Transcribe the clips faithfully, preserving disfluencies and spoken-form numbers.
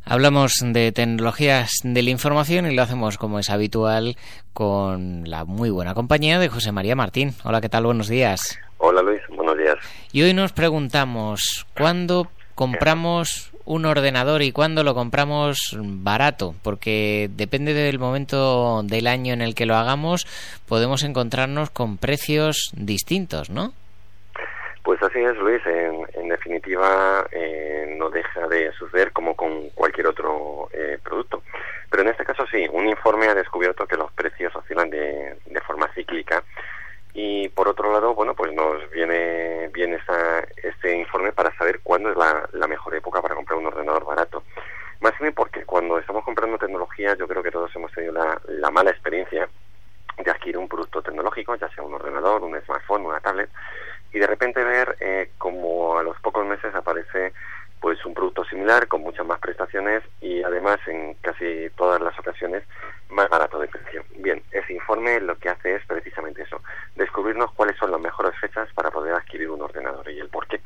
Hablamos de tecnologías de la información y lo hacemos, como es habitual, con la muy buena compañía de José María Martín. Hola, ¿qué tal? Buenos días. Hola, Luis. Buenos días. Y hoy nos preguntamos, ¿cuándo compramos un ordenador y cuándo lo compramos barato? Porque depende del momento del año en el que lo hagamos, podemos encontrarnos con precios distintos, ¿no? Pues así es, Luis. En, en definitiva, eh, no deja de suceder como con cualquier otro eh, producto. Pero en este caso sí, un informe ha descubierto que los precios oscilan de, de forma cíclica. Y por otro lado, bueno, pues nos viene bien esta, este informe para saber cuándo es la, la mejor época para comprar un ordenador barato. Más bien porque cuando estamos comprando tecnología, yo creo que todos hemos tenido la, la mala experiencia de adquirir un producto tecnológico, ya sea un ordenador, un smartphone, una tablet, y de repente ver eh, como a los pocos meses aparece pues un producto similar con muchas más prestaciones y además en casi todas las ocasiones más barato de precio. Bien, ese informe lo que hace es precisamente eso, descubrirnos cuáles son las mejores fechas para poder adquirir un ordenador y el por qué.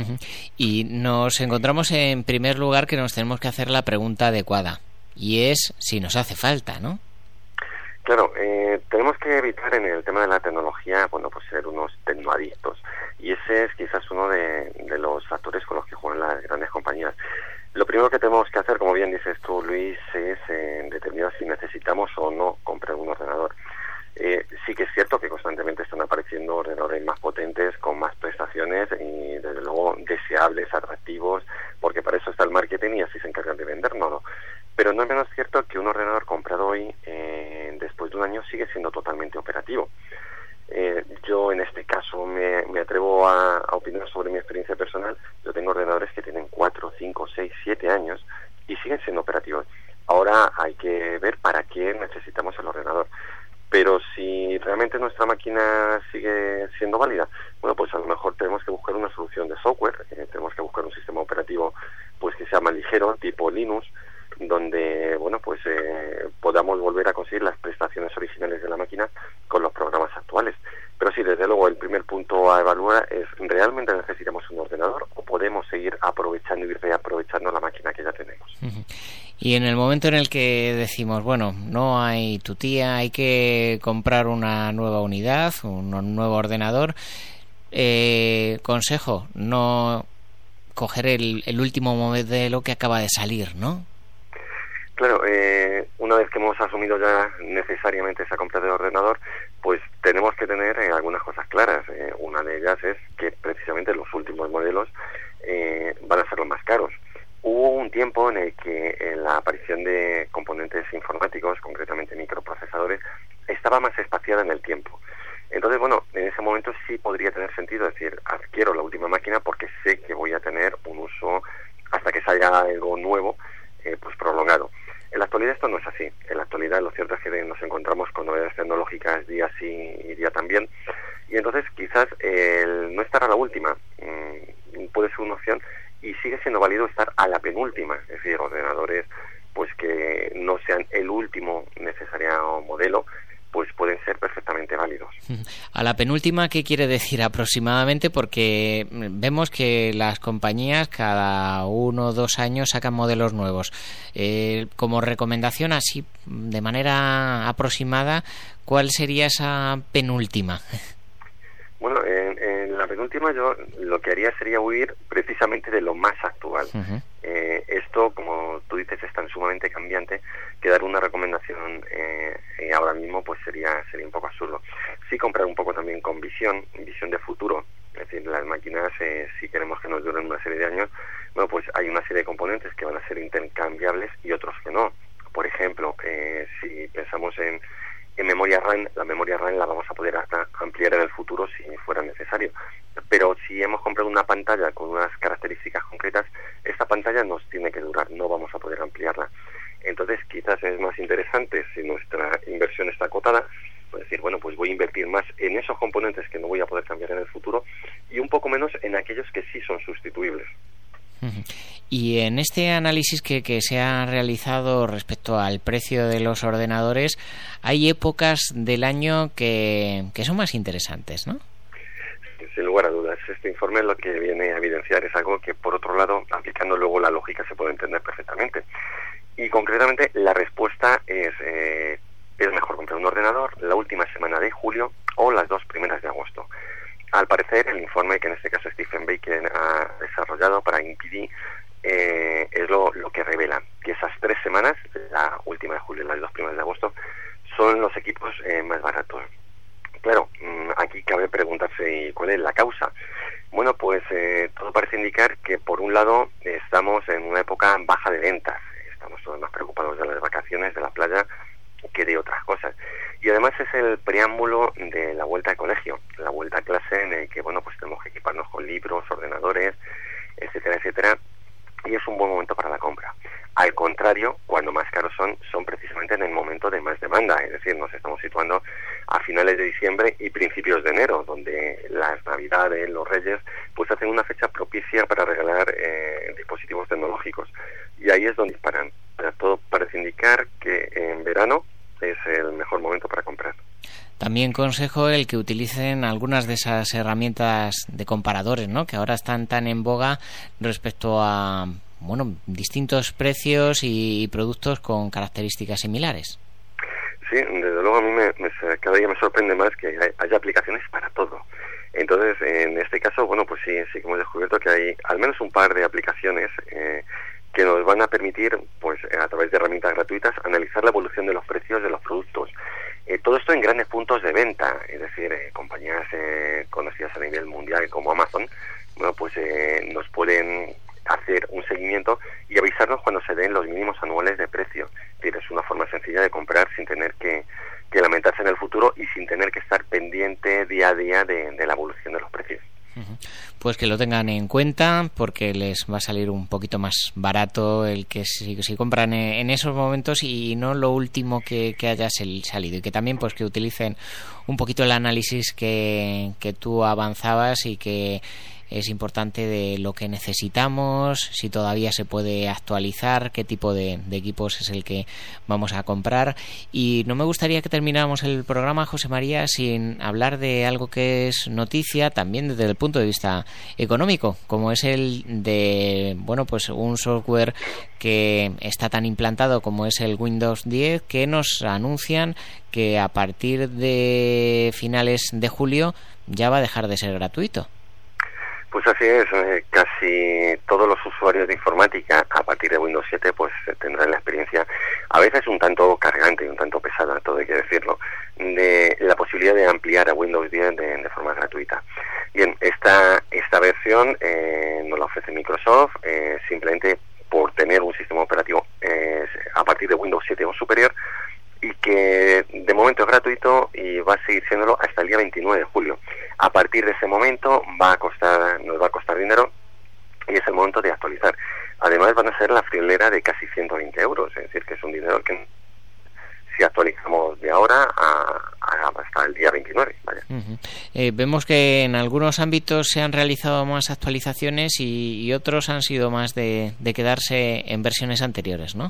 Y nos encontramos en primer lugar que nos tenemos que hacer la pregunta adecuada y es si nos hace falta, ¿no? Claro, eh, tenemos que evitar en el tema de la tecnología, bueno, pues ser unos tecnoadictos. Y ese es quizás uno de, de los factores con los que juegan las grandes compañías. Lo primero que tenemos que hacer, como bien dices tú, Luis, es eh, determinar si necesitamos o no comprar un ordenador. Eh, sí que es cierto que constantemente están apareciendo ordenadores más potentes, con más prestaciones y, desde luego, deseables, atractivos, porque para eso está el marketing y así se encargan de vendérnoslo. Pero no es menos cierto que un ordenador comprado hoy, eh, después de un año, sigue siendo totalmente operativo. Eh, yo en este caso me, me atrevo a, a opinar sobre mi experiencia personal. Yo tengo ordenadores que tienen cuatro, cinco, seis, siete años y siguen siendo operativos. Ahora hay que ver para qué necesitamos el ordenador. Pero si realmente nuestra máquina sigue siendo válida, bueno, pues a lo mejor tenemos que buscar una solución de software, eh, tenemos que buscar un sistema operativo pues que sea más ligero, tipo Linux, donde bueno pues eh, podamos volver a conseguir las prestaciones originales de la máquina con los programas actuales. Pero sí, desde luego, el primer punto a evaluar es: ¿realmente necesitamos un ordenador o podemos seguir aprovechando y reaprovechando la máquina que ya tenemos? Uh-huh. Y en el momento en el que decimos, bueno, no hay tutía, hay que comprar una nueva unidad, un nuevo ordenador, eh, consejo, no coger el, el último modelo que acaba de salir, ¿no? Claro, eh, una vez que hemos asumido ya necesariamente esa compra de ordenador, pues tenemos que tener eh, algunas cosas claras. Eh, una de ellas es que precisamente los últimos modelos eh, van a ser los más caros. Hubo un tiempo en el que en la aparición de componentes informáticos, concretamente microprocesadores, estaba más espaciada en el tiempo. Entonces, bueno, en ese momento sí podría tener sentido decir, adquiero la última máquina porque sé que voy a tener un uso hasta que salga algo nuevo, eh, pues prolongado. En la actualidad esto no es así. En la actualidad lo cierto es que nos encontramos con novedades tecnológicas día sí y día también. Y entonces quizás el no estar a la última mmm, puede ser una opción y sigue siendo válido estar a la penúltima. Es decir, ordenadores pues que no sean el último necesario modelo, pues pueden ser perfectamente válidos. A la penúltima, ¿qué quiere decir aproximadamente? Porque vemos que las compañías cada uno o dos años sacan modelos nuevos. Eh, como recomendación, así de manera aproximada, ¿cuál sería esa penúltima? Bueno, en, en la penúltima yo lo que haría sería huir precisamente de lo más actual. Uh-huh. Eh, esto, como tú dices, es tan sumamente cambiante que dar una recomendación eh, eh, ahora mismo pues sería sería un poco absurdo. Sí, comprar un poco también con visión, visión de futuro. Es decir, las máquinas, eh, si queremos que nos duren una serie de años, bueno, pues hay una serie de componentes que van a ser intercambiables y otros que no. Por ejemplo, eh, si pensamos en En memoria RAM, la memoria RAM la vamos a poder hasta ampliar en el futuro si fuera necesario. Pero si hemos comprado una pantalla con unas características concretas, esta pantalla nos tiene que durar, no vamos a poder ampliarla. Entonces quizás es más interesante, si nuestra inversión está acotada, pues decir, bueno, pues voy a invertir más en esos componentes que no voy a poder cambiar en el futuro y un poco menos en aquellos que sí son sustituibles. Y en este análisis que, que se ha realizado respecto al precio de los ordenadores, hay épocas del año que, que son más interesantes, ¿no? Sin lugar a dudas. Este informe lo que viene a evidenciar es algo que, por otro lado, aplicando luego la lógica, se puede entender perfectamente. concretamente la respuesta es, eh, es mejor comprar un ordenador la última semana de julio o las dos primeras de agosto. Al parecer, el informe que en este caso Stephen Bacon ha desarrollado para I N P D eh, es lo, lo que revela, que esas tres semanas, la última de julio y las dos primeras de agosto, son los equipos eh, más baratos. Claro, aquí cabe preguntarse cuál es la causa. Bueno, pues eh, todo parece indicar que por un lado estamos en una época baja de ventas, estamos todos más preocupados de las vacaciones, de la playa, que de otras cosas. Y además es el preámbulo de la vuelta al colegio, la vuelta a clase en el que, bueno, pues tenemos que equiparnos con libros, ordenadores, etcétera, etcétera, y es un buen momento para la compra. Al contrario, cuando más caros son, son precisamente en el momento de más demanda, es decir, nos estamos situando a finales de diciembre y principios de enero, donde las Navidades, los Reyes, pues hacen una fecha propicia para regalar eh, dispositivos tecnológicos. Y ahí es donde disparan. Todo parece indicar que en verano es el mejor momento para comprar. También consejo el que utilicen algunas de esas herramientas de comparadores, ¿no?, que ahora están tan en boga respecto a, bueno, distintos precios y productos con características similares. Sí, desde luego a mí me, me, cada día me sorprende más que hay, haya aplicaciones para todo. Entonces, en este caso, bueno, pues sí, sí que hemos descubierto que hay al menos un par de aplicaciones eh, que nos van a permitir, pues a través de herramientas gratuitas, analizar la evolución de los precios de los productos. Eh, todo esto en grandes puntos de venta, es decir, eh, compañías eh, conocidas a nivel mundial como Amazon, bueno, pues eh, nos pueden hacer un seguimiento y avisarnos cuando se den los mínimos anuales de precio. Es decir, es una forma sencilla de comprar sin tener que, que lamentarse en el futuro y sin tener que estar pendiente día a día de, de la evolución de los precios. Pues que lo tengan en cuenta, porque les va a salir un poquito más barato el que si, si compran en esos momentos y no lo último que, que haya salido. Y que también pues que utilicen un poquito el análisis que, que tú avanzabas y que es importante de lo que necesitamos, si todavía se puede actualizar, qué tipo de, de equipos es el que vamos a comprar. Y no me gustaría que termináramos el programa, José María, sin hablar de algo que es noticia también desde el punto de vista económico, como es el de, bueno, pues un software que está tan implantado como es el Windows diez, que nos anuncian que a partir de finales de julio ya va a dejar de ser gratuito. Pues así es, eh, casi todos los usuarios de informática a partir de Windows siete pues tendrán la experiencia, a veces un tanto cargante y un tanto pesada, todo hay que decirlo, de la posibilidad de ampliar a Windows diez de, de forma gratuita. Bien, esta, esta versión eh, nos la ofrece Microsoft, eh, simplemente por tener un sistema operativo eh, a partir de Windows siete o superior, y que de momento es gratuito y va a seguir siéndolo hasta el día veintinueve de julio. A partir de ese momento va a costar, nos va a costar dinero y es el momento de actualizar. Además van a ser la friolera de casi ciento veinte euros, es decir, que es un dinero que si actualizamos de ahora a, a hasta el día veintinueve. Vaya. Uh-huh. Eh, vemos que en algunos ámbitos se han realizado más actualizaciones y, y otros han sido más de, de quedarse en versiones anteriores, ¿no?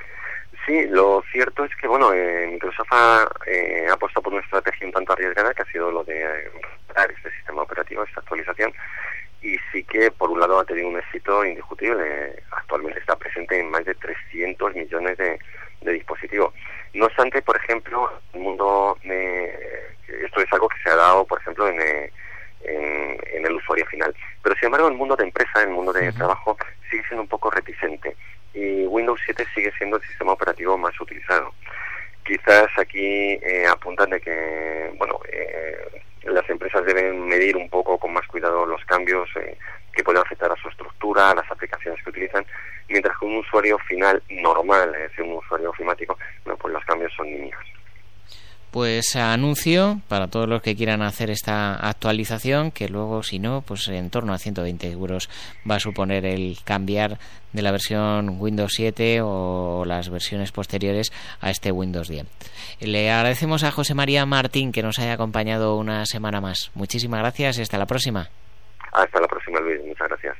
Sí, lo cierto es que bueno, eh, Microsoft ha, eh, ha apostado por una estrategia un tanto arriesgada, que ha sido lo de eh, este sistema operativo, esta actualización, y sí que por un lado ha tenido un éxito indiscutible. Actualmente está presente en más de trescientos millones de, de dispositivos. No obstante, por ejemplo, el mundo eh, esto es algo que se ha dado, por ejemplo, en, eh, en, en el usuario final. Pero sin embargo, el mundo de empresa, el mundo de uh-huh. trabajo, sigue siendo un poco reticente. Y Windows siete sigue siendo el sistema operativo más utilizado. Quizás aquí eh, apuntan de que, bueno, eh, las empresas deben medir un poco con más cuidado los cambios eh, que pueden afectar a su estructura, a las aplicaciones que utilizan, mientras que un usuario final normal, es decir, un usuario ofimático, bueno, pues los cambios son mínimos. Pues anuncio para todos los que quieran hacer esta actualización, que luego si no, pues en torno a ciento veinte euros va a suponer el cambiar de la versión Windows siete o las versiones posteriores a este Windows diez. Le agradecemos a José María Martín que nos haya acompañado una semana más. Muchísimas gracias y hasta la próxima. Hasta la próxima, Luis. Muchas gracias.